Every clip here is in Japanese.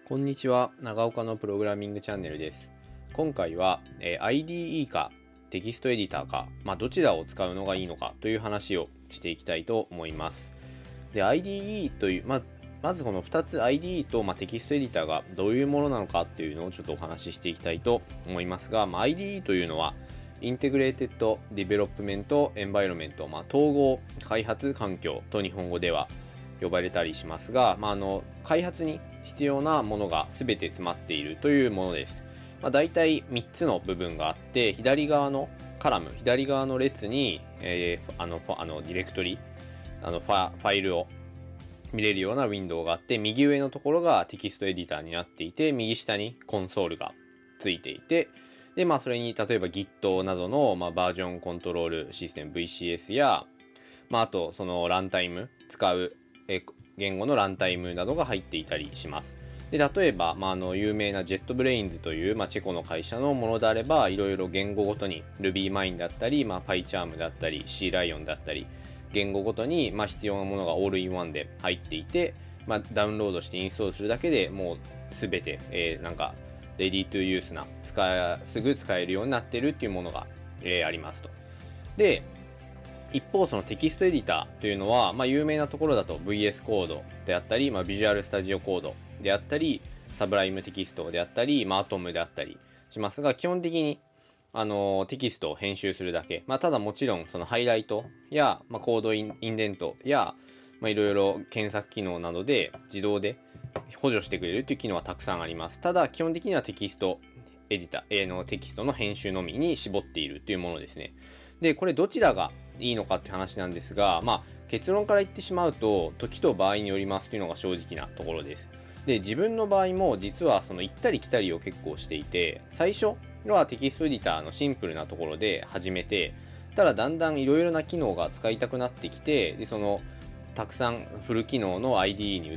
こんにちは、長岡のプログラミングチャンネルです。今回は、IDE かテキストエディターか、どちらを使うのがいいのかという話をしていきたいと思います。で、IDE という、まずこの2つ IDE と、テキストエディターがどういうものなのかっていうのをちょっとお話ししていきたいと思いますが、IDE というのはインテグレーテッドディベロップメントエンバイロメント、統合開発環境と日本語では呼ばれたりしますが、開発に必要なものが全て詰まっているというものです。大体3つの部分があって、左側のカラム、左側の列に、ディレクトリ、ファイルを見れるようなウィンドウがあって、右上のところがテキストエディターになっていて、右下にコンソールがついていて、で、それに例えば Git などの、バージョンコントロールシステム VCS や、あとそのランタイム使う言語のランタイムなどが入っていたりします。で、例えば、有名な JetBrains という、チェコの会社のものであれば、いろいろ言語ごとに RubyMine だったり、PyCharm だったり、CLion だったり、言語ごとに、必要なものがオールインワンで入っていて、ダウンロードしてインストールするだけでもうすべて、レディートユースな、すぐ使えるようになっているっていうものが、ありますと。で、一方そのテキストエディターというのは、有名なところだと VS コードであったり、ビジュアルスタジオコードであったり、サブライムテキストであったり、アトムであったりしますが、基本的にテキストを編集するだけ。ただもちろんそのハイライトや、コードインデントや、いろいろ検索機能などで自動で補助してくれるという機能はたくさんあります。ただ基本的にはテキストエディターのテキストの編集のみに絞っているというものですね。で、これどちらがいいのかって話なんですが、結論から言ってしまうと、時と場合によりますというのが正直なところです。で、自分の場合も実はその行ったり来たりを結構していて、最初はテキストエディターのシンプルなところで始めて、ただだんだんいろいろな機能が使いたくなってきて、で、そのたくさんフル機能の IDE に移って、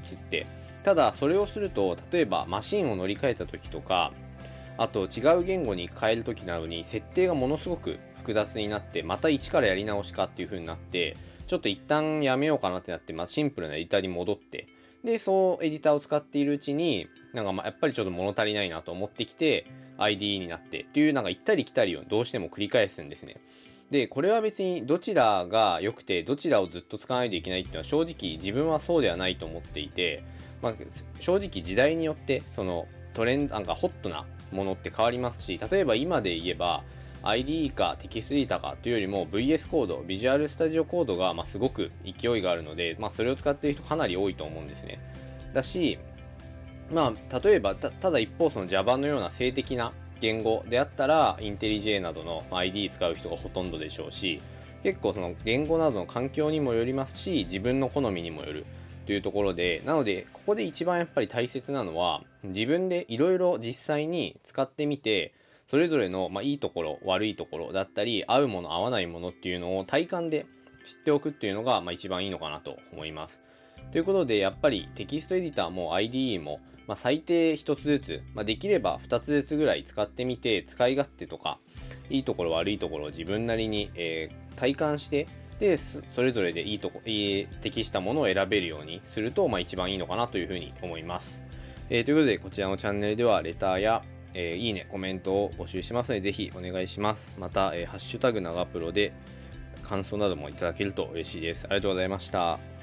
ただそれをすると、例えばマシンを乗り換えた時とか、あと違う言語に変える時などに設定がものすごく複雑になって、また一からやり直しかっていう風になって、ちょっと一旦やめようかなってなって、シンプルなエディターに戻って、で、そうエディターを使っているうちに、やっぱりちょっと物足りないなと思ってきて、IDE になってっていう、行ったり来たりをどうしても繰り返すんですね。で、これは別にどちらが良くて、どちらをずっと使わないといけないっていうのは正直自分はそうではないと思っていて、正直時代によって、そのトレンド、ホットなものって変わりますし、例えば今で言えば IDE かテキストエディターかというよりも VS コード、ビジュアルスタジオコードがすごく勢いがあるので、それを使っている人かなり多いと思うんですね。だし、例えばただ一方その Java のような静的な言語であったら IntelliJ などの IDE 使う人がほとんどでしょうし、結構その言語などの環境にもよりますし、自分の好みにもよるというところで、なのでここで一番やっぱり大切なのは、自分でいろいろ実際に使ってみて、それぞれのいいところ悪いところだったり、合うもの合わないものっていうのを体感で知っておくっていうのが一番いいのかなと思います。ということで、やっぱりテキストエディターも IDE も最低1つずつ、できれば2つずつぐらい使ってみて、使い勝手とかいいところ悪いところを自分なりに、体感して、でそれぞれで適したものを選べるようにすると、一番いいのかなというふうに思います。ということで、こちらのチャンネルではレターや、いいね、コメントを募集しますので、ぜひお願いします。また、ハッシュタグ長プロで感想などもいただけると嬉しいです。ありがとうございました。